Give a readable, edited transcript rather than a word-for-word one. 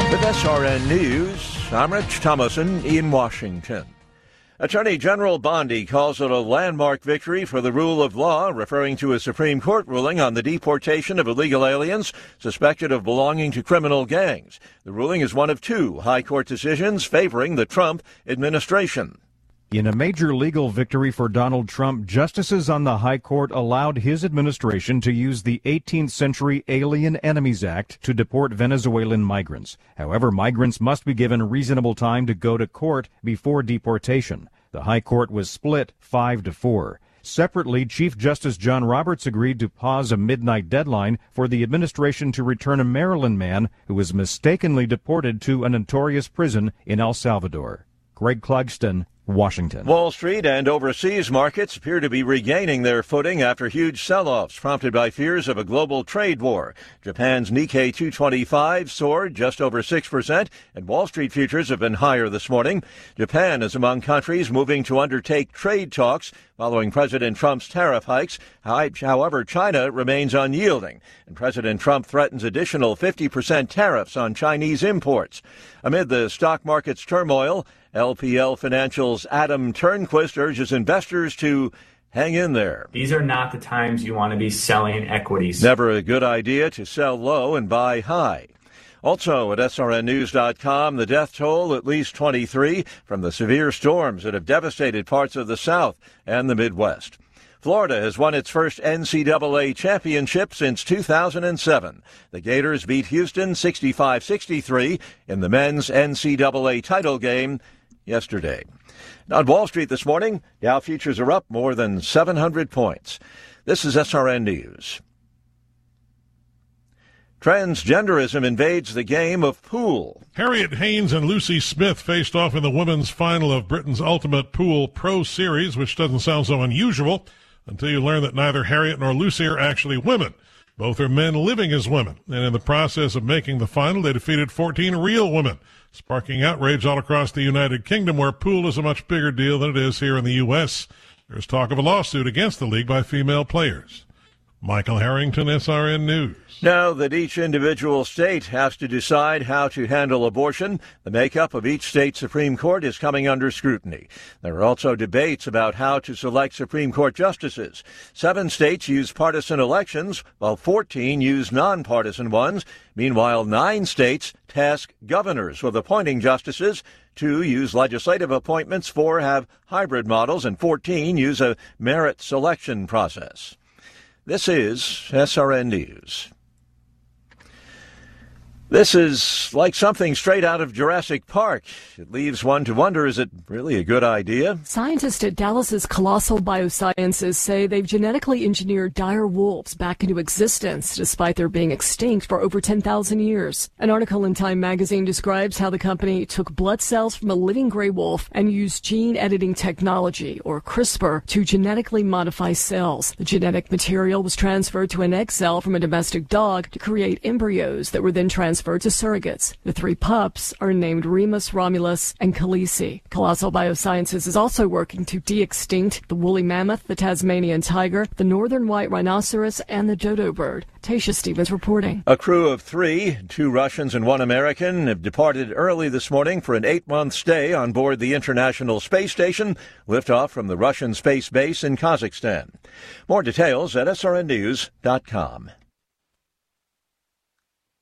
With SRN News, I'm Rich Thomason in Washington. Attorney General Bondi calls it a landmark victory for the rule of law, referring to a Supreme Court ruling on the deportation of illegal aliens suspected of belonging to criminal gangs. The ruling is one of two high court decisions favoring the Trump administration. In a major legal victory for Donald Trump, justices on the High Court allowed his administration to use the 18th century Alien Enemies Act to deport Venezuelan migrants. However, migrants must be given reasonable time to go to court before deportation. The High Court was split 5-4. Separately, Chief Justice John Roberts agreed to pause a midnight deadline for the administration to return a Maryland man who was mistakenly deported to a notorious prison in El Salvador. Greg Clugston, Washington. Wall Street and overseas markets appear to be regaining their footing after huge sell-offs prompted by fears of a global trade war. Japan's Nikkei 225 soared just over 6%, and Wall Street futures have been higher this morning. Japan is among countries moving to undertake trade talks following President Trump's tariff hikes. However, China remains unyielding, and President Trump threatens additional 50% tariffs on Chinese imports. Amid the stock market's turmoil, LPL Financial's Adam Turnquist urges investors to hang in there. These are not the times you want to be selling equities. Never a good idea to sell low and buy high. Also at srnnews.com, the death toll at least 23 from the severe storms that have devastated parts of the South and the Midwest. Florida has won its first NCAA championship since 2007. The Gators beat Houston 65-63 in the men's NCAA title game yesterday. On Wall Street this morning, Dow futures are up more than 700 points. This is SRN News. Transgenderism invades the game of pool. Harriet Haynes and Lucy Smith faced off in the women's final of Britain's Ultimate Pool Pro Series, which doesn't sound so unusual until you learn that neither Harriet nor Lucy are actually women. Both are men living as women, and in the process of making the final, they defeated 14 real women, sparking outrage all across the United Kingdom, where pool is a much bigger deal than it is here in the U.S. There's talk of a lawsuit against the league by female players. Michael Harrington, SRN News. Now that each individual state has to decide how to handle abortion, the makeup of each state Supreme Court is coming under scrutiny. There are also debates about how to select Supreme Court justices. 7 states use partisan elections, while 14 use nonpartisan ones. Meanwhile, 9 states task governors with appointing justices. 2 use legislative appointments, 4 have hybrid models, and 14 use a merit selection process. This is SRN News. This is like something straight out of Jurassic Park. It leaves one to wonder, is it really a good idea? Scientists at Dallas's Colossal Biosciences say they've genetically engineered dire wolves back into existence, despite their being extinct for over 10,000 years. An article in Time magazine describes how the company took blood cells from a living gray wolf and used gene editing technology, or CRISPR, to genetically modify cells. The genetic material was transferred to an egg cell from a domestic dog to create embryos that were then transferred to surrogates. The 3 pups are named Remus, Romulus, and Khaleesi. Colossal Biosciences is also working to de-extinct the woolly mammoth, the Tasmanian tiger, the northern white rhinoceros, and the dodo bird. Tasha Stevens reporting. A crew of 3, 2 Russians and 1 American, have departed early this morning for an 8-month stay on board the International Space Station, liftoff from the Russian space base in Kazakhstan. More details at srnnews.com.